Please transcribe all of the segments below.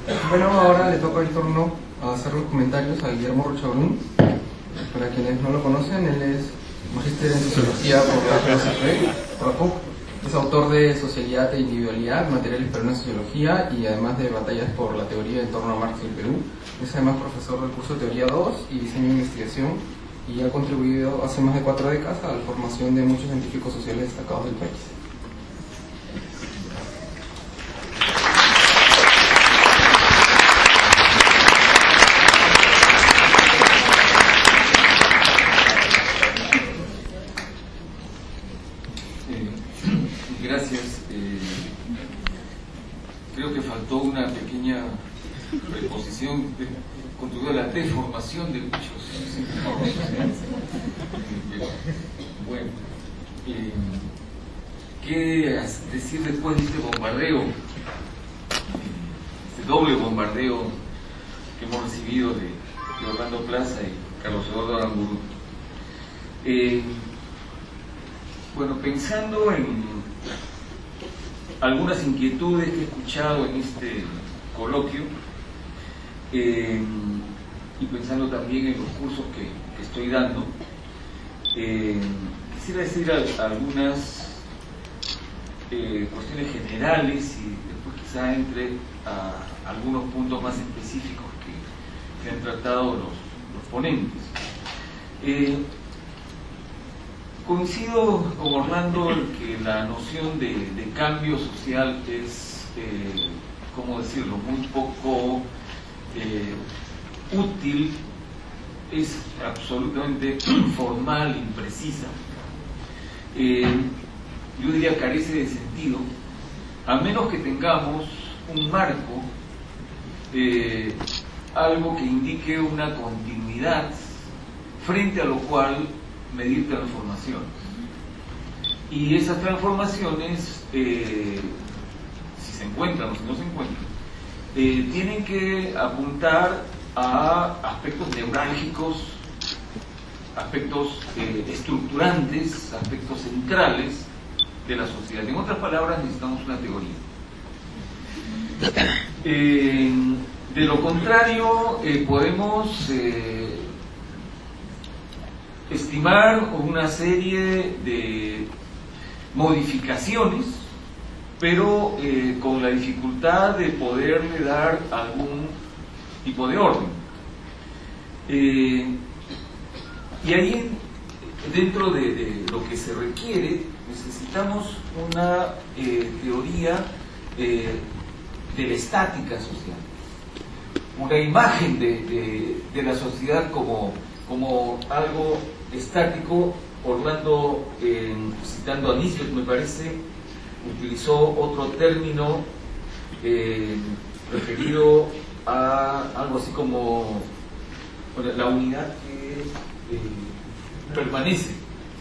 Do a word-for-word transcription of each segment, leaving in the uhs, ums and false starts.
Bueno, ahora le toca el turno a hacer los comentarios a Guillermo Rochabrún. Para quienes no lo conocen, él es magíster en Sociología por la P U C. Es autor de Socialidad e Individualidad, materiales para una sociología y además de batallas por la teoría en torno a Marx y el Perú. Es además profesor del curso Teoría dos y Diseño de Investigación y ha contribuido hace más de cuatro décadas a la formación de muchos científicos sociales destacados del país. Gracias. Eh, creo que faltó una pequeña preposición que contribuyó a la deformación de muchos. Bueno, eh, ¿qué decir después de este bombardeo, este doble bombardeo que hemos recibido de, de Orlando Plaza y Carlos Eduardo Aramburu? Eh, bueno, pensando en algunas inquietudes que he escuchado en este coloquio eh, y pensando también en los cursos que, que estoy dando, eh, quisiera decir a, a algunas eh, cuestiones generales y después quizá entre a algunos puntos más específicos que, que han tratado los, los ponentes. Eh, Coincido con Orlando en que la noción de, de cambio social es, eh, ¿cómo decirlo?, muy poco eh, útil, es absolutamente formal, imprecisa. Eh, yo diría carece de sentido, a menos que tengamos un marco, eh, algo que indique una continuidad, frente a lo cual medir transformaciones. Y esas transformaciones, eh, si se encuentran o si no se encuentran, eh, tienen que apuntar a aspectos neurálgicos, aspectos eh, estructurantes, aspectos centrales de la sociedad. En otras palabras, necesitamos una teoría. Eh, de lo contrario, eh, podemos eh, estimar una serie de modificaciones, pero eh, con la dificultad de poderle dar algún tipo de orden. Eh, y ahí, dentro de, de lo que se requiere, necesitamos una eh, teoría eh, de la estática social, una imagen de, de, de la sociedad como, como algo estático. Orlando, eh, citando a Nisbet, me parece, utilizó otro término eh, referido a algo así como bueno, la unidad que eh, permanece.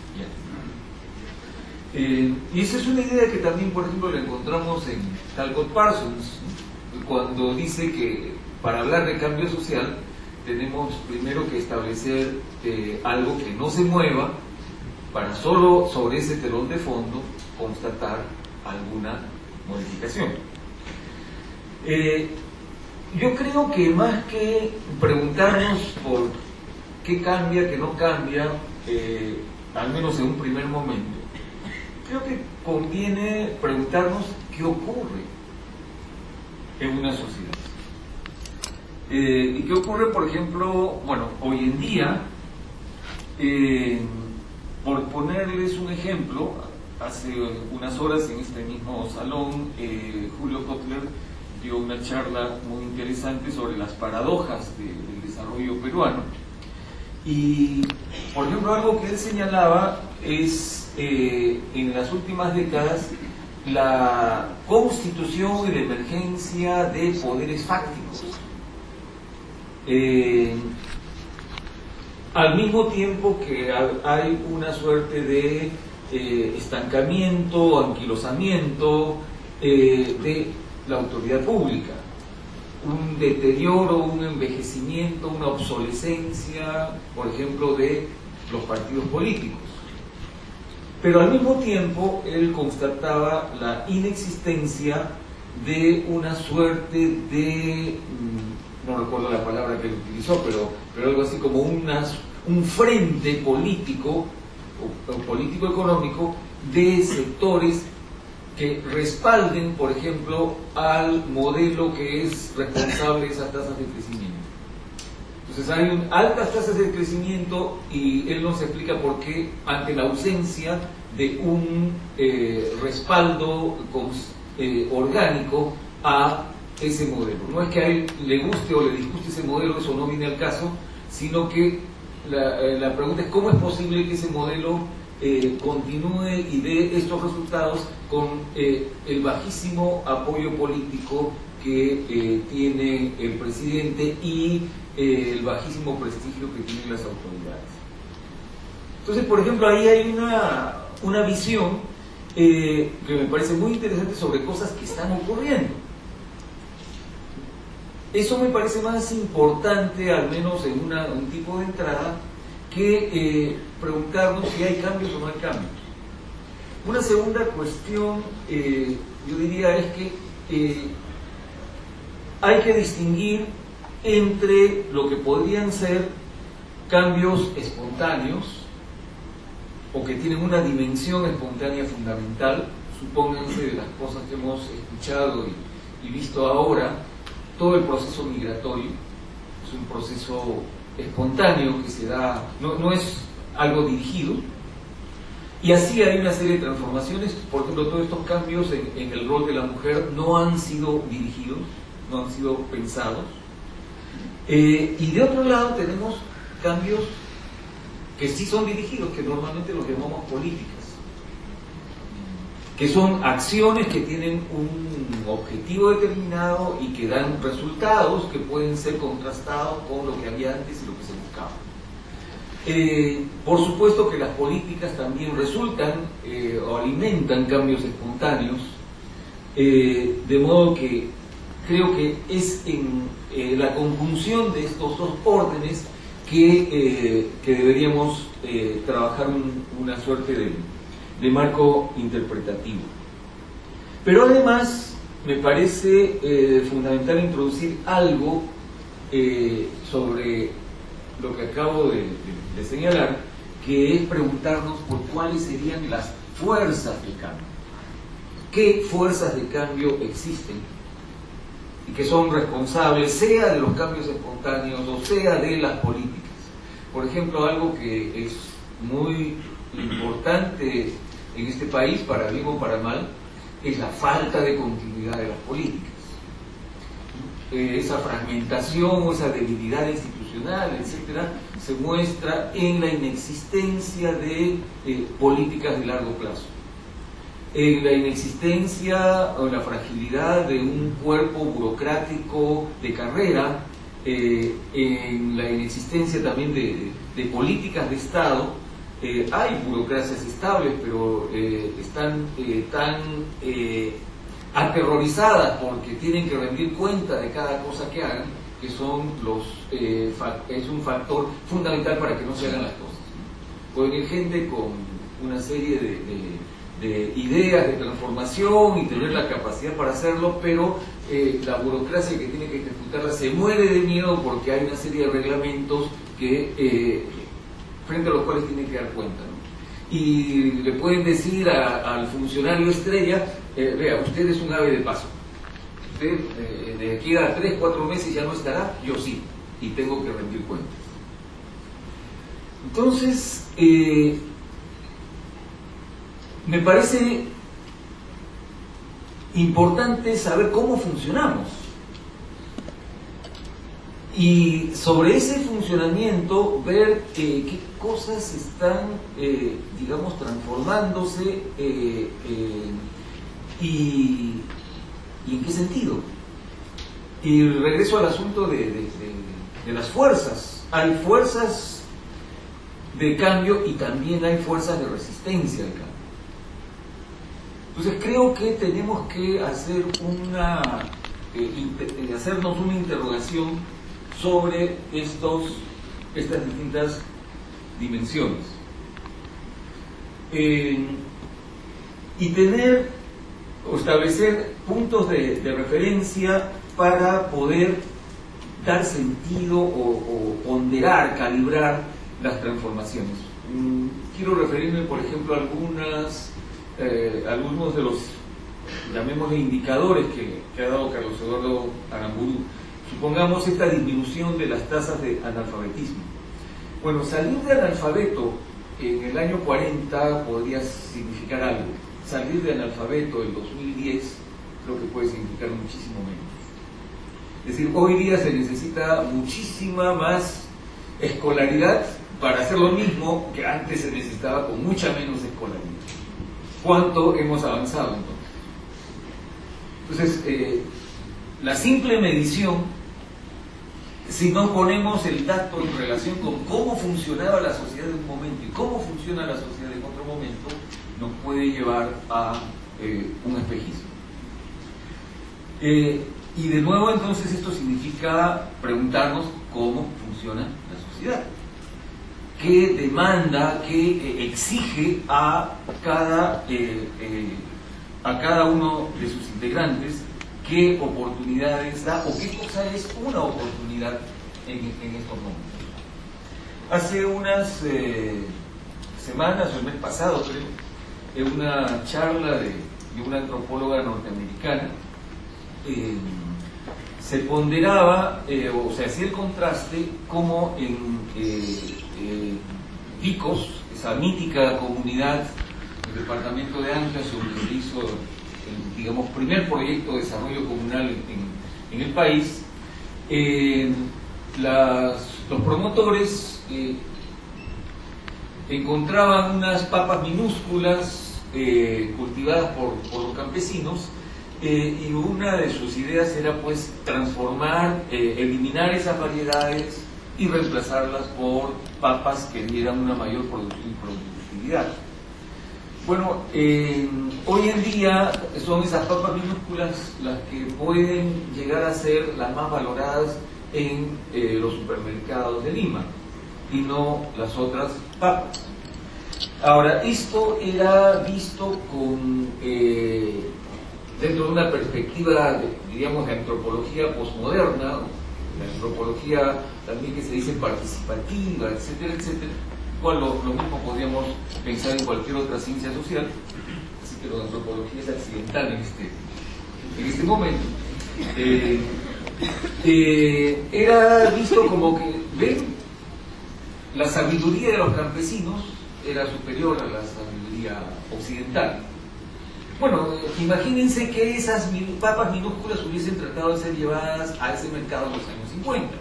Eh, y esa es una idea que también, por ejemplo, la encontramos en Talcott Parsons, cuando dice que para hablar de cambio social tenemos primero que establecer eh, algo que no se mueva, para solo sobre ese telón de fondo constatar alguna modificación. Eh, yo creo que más que preguntarnos por qué cambia, qué no cambia, eh, al menos en un primer momento, creo que conviene preguntarnos qué ocurre en una sociedad. Eh, ¿Y qué ocurre, por ejemplo, bueno, hoy en día? Eh, por ponerles un ejemplo, hace unas horas en este mismo salón, eh, Julio Kotler dio una charla muy interesante sobre las paradojas de, del desarrollo peruano. Y, por ejemplo, algo que él señalaba es, eh, en las últimas décadas, la constitución y la emergencia de poderes fácticos. Eh, al mismo tiempo que hay una suerte de eh, estancamiento, anquilosamiento eh, de la autoridad pública, un deterioro, un envejecimiento, una obsolescencia, por ejemplo, de los partidos políticos. Pero al mismo tiempo él constataba la inexistencia de una suerte de, no recuerdo la palabra que él utilizó, pero, pero algo así como unas, un frente político o, o político-económico de sectores que respalden, por ejemplo, al modelo que es responsable de esas tasas de crecimiento. Entonces hay un, altas tasas de crecimiento y él nos explica por qué ante la ausencia de un eh, respaldo con, eh, orgánico a ese modelo. No es que a él le guste o le disguste ese modelo, eso no viene al caso, sino que la, eh, la pregunta es cómo es posible que ese modelo eh, continúe y dé estos resultados con eh, el bajísimo apoyo político que eh, tiene el presidente y eh, el bajísimo prestigio que tienen las autoridades. Entonces, por ejemplo, ahí hay una, una visión eh, que me parece muy interesante sobre cosas que están ocurriendo. Eso me parece más importante, al menos en una, un tipo de entrada, que eh, preguntarnos si hay cambios o no hay cambios. Una segunda cuestión, eh, yo diría, es que eh, hay que distinguir entre lo que podrían ser cambios espontáneos o que tienen una dimensión espontánea fundamental, supónganse de las cosas que hemos escuchado y, y visto ahora, todo el proceso migratorio es un proceso espontáneo que se da, no, no es algo dirigido, y así hay una serie de transformaciones. Por ejemplo, todos estos cambios en, en el rol de la mujer no han sido dirigidos, no han sido pensados. Eh, y de otro lado tenemos cambios que sí son dirigidos, que normalmente los llamamos políticas, que son acciones que tienen un objetivo determinado y que dan resultados que pueden ser contrastados con lo que había antes y lo que se buscaba. Eh, por supuesto que las políticas también resultan eh, o alimentan cambios espontáneos, eh, de modo que creo que es en eh, la conjunción de estos dos órdenes que, eh, que deberíamos eh, trabajar un, una suerte de, de marco interpretativo. Pero además me parece eh, fundamental introducir algo eh, sobre lo que acabo de, de, de señalar, que es preguntarnos por cuáles serían las fuerzas de cambio. ¿Qué fuerzas de cambio existen y que son responsables, sea de los cambios espontáneos o sea de las políticas? Por ejemplo, algo que es muy importante en este país, para bien o para mal, es la falta de continuidad de las políticas. Eh, esa fragmentación o esa debilidad institucional, etcétera, se muestra en la inexistencia de eh, políticas de largo plazo, en la inexistencia o la fragilidad de un cuerpo burocrático de carrera, eh, en la inexistencia también de, de, de políticas de Estado. Eh, hay burocracias estables, pero eh, están eh, tan eh, aterrorizadas porque tienen que rendir cuenta de cada cosa que hagan, que son los eh, es un factor fundamental para que no se hagan las cosas. Puede venir gente con una serie de, de, de ideas de transformación y tener la capacidad para hacerlo, pero eh, la burocracia que tiene que ejecutarla se muere de miedo porque hay una serie de reglamentos que eh, frente a los cuales tienen que dar cuenta, ¿no? Y le pueden decir a, al funcionario estrella, eh, vea, usted es un ave de paso, usted eh, de aquí a tres, cuatro meses ya no estará, yo sí, y tengo que rendir cuentas. Entonces, eh, me parece importante saber cómo funcionamos. Y sobre ese funcionamiento, ver eh, qué cosas están, eh, digamos, transformándose eh, eh, y, y en qué sentido. Y regreso al asunto de, de, de, de las fuerzas. Hay fuerzas de cambio y también hay fuerzas de resistencia al cambio. Entonces creo que tenemos que hacer una, eh, inter, hacernos una interrogación sobre estos, estas distintas dimensiones. Eh, y tener o establecer puntos de, de referencia para poder dar sentido o, o ponderar, calibrar las transformaciones. Mm, quiero referirme, por ejemplo, a algunas, eh, algunos de los, llamémosle, indicadores que, que ha dado Carlos Eduardo Aramburu. Supongamos esta disminución de las tasas de analfabetismo. Bueno, salir de analfabeto en el año cuarenta podría significar algo. Salir de analfabeto en dos mil diez creo que puede significar muchísimo menos. Es decir, hoy día se necesita muchísima más escolaridad para hacer lo mismo que antes se necesitaba con mucha menos escolaridad. ¿Cuánto hemos avanzado entonces? Entonces, eh, la simple medición, si no ponemos el dato en relación con cómo funcionaba la sociedad en un momento y cómo funciona la sociedad en otro momento, nos puede llevar a eh, un espejismo. Eh, y de nuevo, entonces, esto significa preguntarnos cómo funciona la sociedad, qué demanda, qué eh, exige a cada, eh, eh, a cada uno de sus integrantes, qué oportunidades da o qué cosa es una oportunidad en, en estos momentos. Hace unas eh, semanas, o el mes pasado creo, en una charla de, de una antropóloga norteamericana, eh, se ponderaba, eh, o se hacía el contraste, como en eh, eh, Picos, esa mítica comunidad del departamento de Ancash, donde se hizo el, digamos, primer proyecto de desarrollo comunal en, en el país, eh, las, los promotores eh, encontraban unas papas minúsculas eh, cultivadas por, por los campesinos, eh, y una de sus ideas era pues transformar, eh, eliminar esas variedades y reemplazarlas por papas que dieran una mayor producción y productividad. Bueno, eh, hoy en día son esas papas minúsculas las que pueden llegar a ser las más valoradas en eh, los supermercados de Lima y no las otras papas. Ahora, esto era visto con, eh, dentro de una perspectiva, de, diríamos, de antropología posmoderna, la antropología también que se dice participativa, etcétera, etcétera, cual lo, lo mismo podríamos pensar en cualquier otra ciencia social, así que la antropología es accidental en este, en este momento. Eh, eh, era visto como que, ven, la sabiduría de los campesinos era superior a la sabiduría occidental. Bueno, imagínense que esas papas minúsculas hubiesen tratado de ser llevadas a ese mercado en los años cincuenta.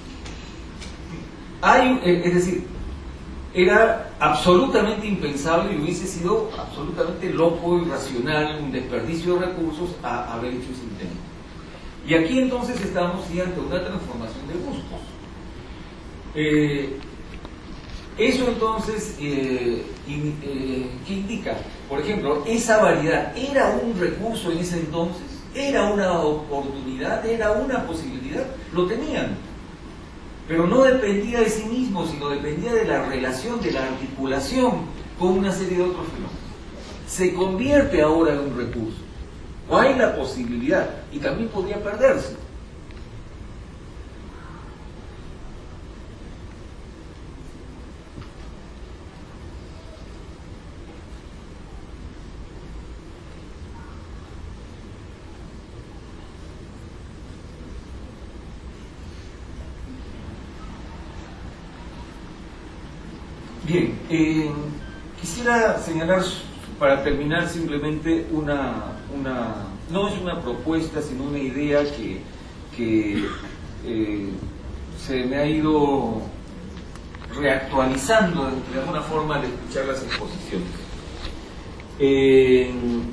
Hay, es decir, era absolutamente impensable y hubiese sido absolutamente loco, irracional, un desperdicio de recursos a haber hecho ese intento. Y aquí entonces estamos ante una transformación de gustos. Eh, Eso entonces, eh, in, eh, ¿qué indica? Por ejemplo, esa variedad, ¿era un recurso en ese entonces? ¿Era una oportunidad? ¿Era una posibilidad? Lo tenían. Pero no dependía de sí mismo, sino dependía de la relación, de la articulación con una serie de otros fenómenos. Se convierte ahora en un recurso. O hay la posibilidad, y también podría perderse. Bien, eh, quisiera señalar para terminar simplemente una, una, no es una propuesta, sino una idea que, que eh, se me ha ido reactualizando de alguna forma al escuchar las exposiciones. Eh,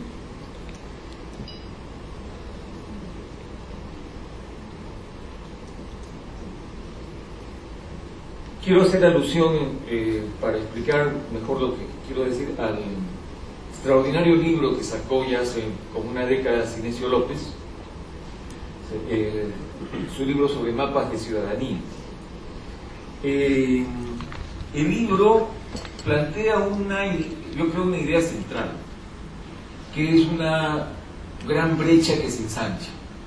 Quiero hacer alusión, eh, para explicar mejor lo que quiero decir, al extraordinario libro que sacó ya hace como una década Sinesio López, eh, su libro sobre mapas de ciudadanía. Eh, el libro plantea una, yo creo, una idea central, que es una gran brecha que se ensancha.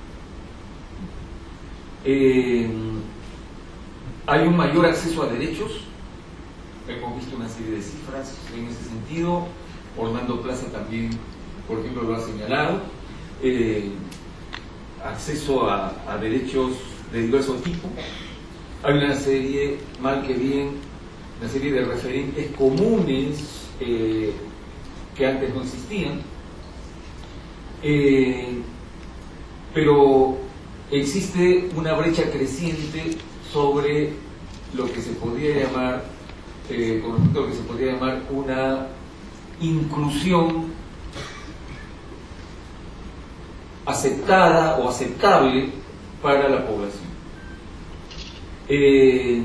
Eh, hay un mayor acceso a derechos, hemos visto una serie de cifras en ese sentido, Orlando Plaza también, por ejemplo, lo ha señalado, eh, acceso a, a derechos de diverso tipo. Hay una serie, mal que bien, una serie de referentes comunes eh, que antes no existían, eh, pero existe una brecha creciente sobre lo que se podría llamar, eh, con respecto a lo que se podría llamar una inclusión aceptada o aceptable para la población. Eh,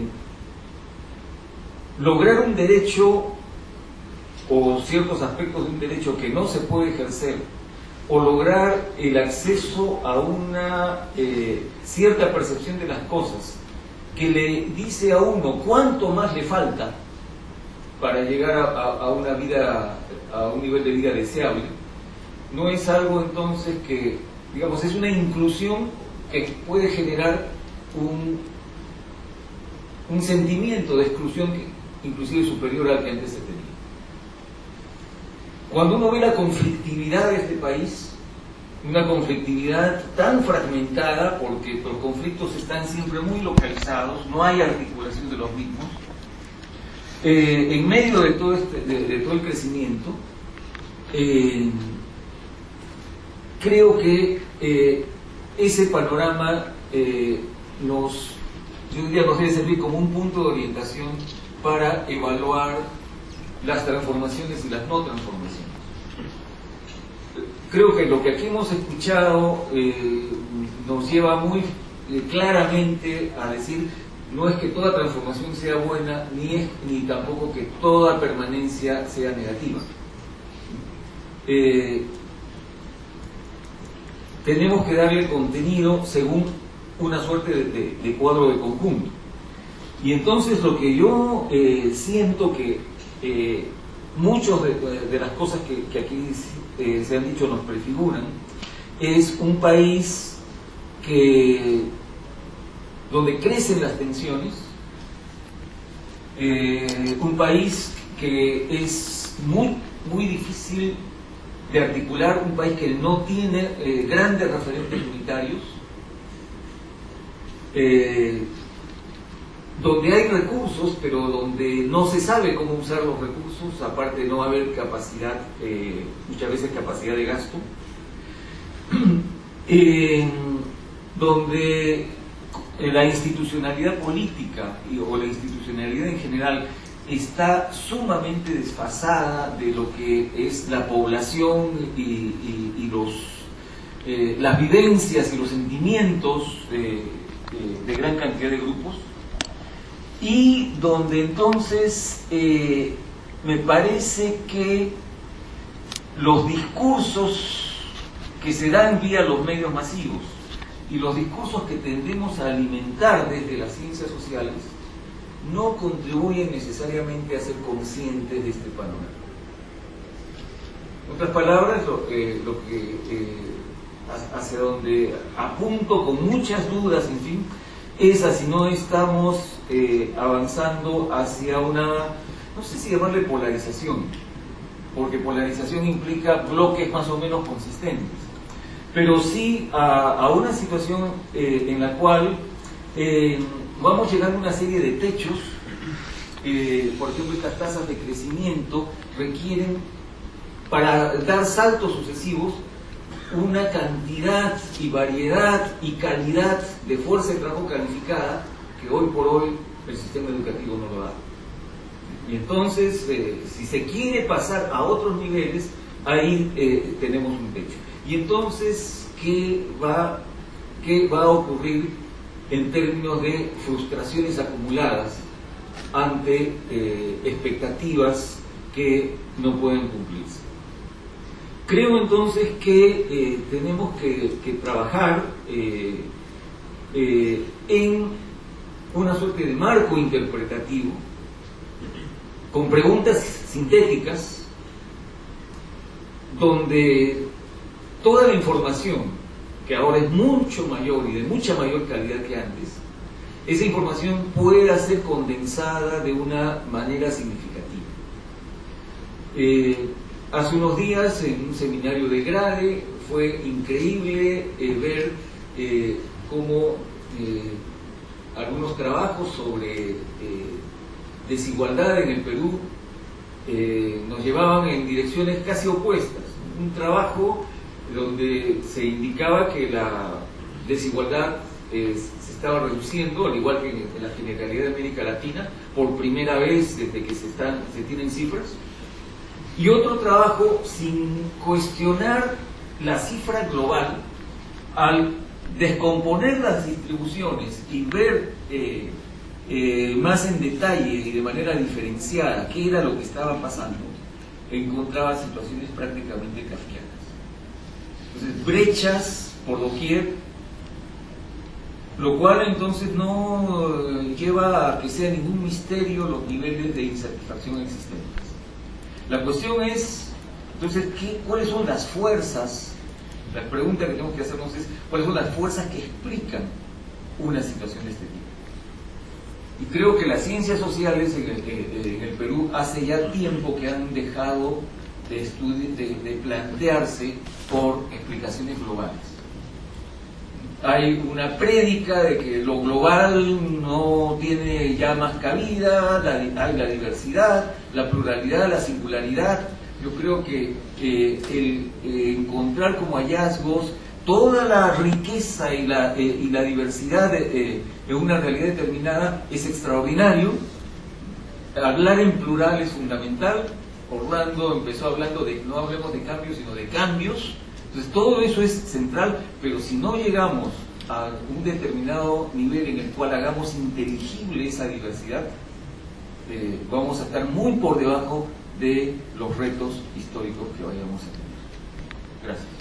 lograr un derecho o ciertos aspectos de un derecho que no se puede ejercer, o lograr el acceso a una eh, cierta percepción de las cosas que le dice a uno cuánto más le falta para llegar a, a, a una vida, a un nivel de vida deseable, no es algo entonces que, digamos, es una inclusión que puede generar un, un sentimiento de exclusión que, inclusive superior al que antes se tenía. Cuando uno ve la conflictividad de este país, una conflictividad tan fragmentada, porque los conflictos están siempre muy localizados, no hay articulación de los mismos, eh, en medio de todo, este, de, de todo el crecimiento, eh, creo que eh, ese panorama eh, nos, yo diría, nos debe servir como un punto de orientación para evaluar las transformaciones y las no transformaciones. Creo que lo que aquí hemos escuchado eh, nos lleva muy eh, claramente a decir, no es que toda transformación sea buena, ni es ni tampoco que toda permanencia sea negativa. Eh, tenemos que darle contenido según una suerte de, de, de cuadro de conjunto. Y entonces lo que yo eh, siento que eh, muchas de, de las cosas que, que aquí eh, se han dicho nos prefiguran, es un país que donde crecen las tensiones, eh, un país que es muy, muy difícil de articular, un país que no tiene eh, grandes referentes unitarios, eh, donde hay recursos, pero donde no se sabe cómo usar los recursos, aparte de no haber capacidad, eh, muchas veces capacidad de gasto, eh, donde la institucionalidad política y, o la institucionalidad en general está sumamente desfasada de lo que es la población y, y, y los, eh, las vivencias y los sentimientos de, de, de gran cantidad de grupos, y donde entonces eh, me parece que los discursos que se dan vía los medios masivos y los discursos que tendemos a alimentar desde las ciencias sociales no contribuyen necesariamente a ser conscientes de este panorama. En otras palabras, lo que, lo que eh, hacia donde apunto con muchas dudas, en fin, es a si no estamos eh, avanzando hacia una, no sé si llamarle polarización, porque polarización implica bloques más o menos consistentes, pero sí a, a una situación eh, en la cual eh, vamos llegando a una serie de techos. Eh, por ejemplo, estas tasas de crecimiento requieren, para dar saltos sucesivos, una cantidad y variedad y calidad de fuerza de trabajo calificada que hoy por hoy el sistema educativo no lo da. Y entonces, eh, si se quiere pasar a otros niveles, ahí eh, tenemos un techo. Y entonces, ¿qué va, qué va a ocurrir en términos de frustraciones acumuladas ante eh, expectativas que no pueden cumplirse? Creo entonces que eh, tenemos que, que trabajar eh, eh, en una suerte de marco interpretativo con preguntas sintéticas donde toda la información, que ahora es mucho mayor y de mucha mayor calidad que antes, esa información pueda ser condensada de una manera significativa. Eh, hace unos días, en un seminario de Grade, fue increíble eh, ver eh, cómo eh, algunos trabajos sobre eh, desigualdad en el Perú eh, nos llevaban en direcciones casi opuestas. Un trabajo donde se indicaba que la desigualdad eh, se estaba reduciendo, al igual que en, en la generalidad de América Latina, por primera vez desde que se, están, se tienen cifras, y otro trabajo sin cuestionar la cifra global, al descomponer las distribuciones y ver eh, eh, más en detalle y de manera diferenciada qué era lo que estaba pasando, encontraba situaciones prácticamente kafkianas. Entonces, brechas por doquier, lo cual entonces no lleva a que sea ningún misterio los niveles de insatisfacción existentes. La cuestión es, entonces, ¿qué, ¿cuáles son las fuerzas? La pregunta que tenemos que hacernos es, ¿cuáles son las fuerzas que explican una situación de este tipo? Y creo que las ciencias sociales en el, en el Perú hace ya tiempo que han dejado de, de, de plantearse por explicaciones globales. Hay una prédica de que lo global no tiene ya más cabida, la, hay la diversidad, la pluralidad, la singularidad. Yo creo que eh, el eh, encontrar como hallazgos toda la riqueza y la, eh, y la diversidad de, eh, de una realidad determinada es extraordinario. Hablar en plural es fundamental. Orlando empezó hablando de no hablemos de cambios, sino de cambios. Entonces todo eso es central, pero si no llegamos a un determinado nivel en el cual hagamos inteligible esa diversidad, eh, vamos a estar muy por debajo de los retos históricos que vayamos a tener. Gracias.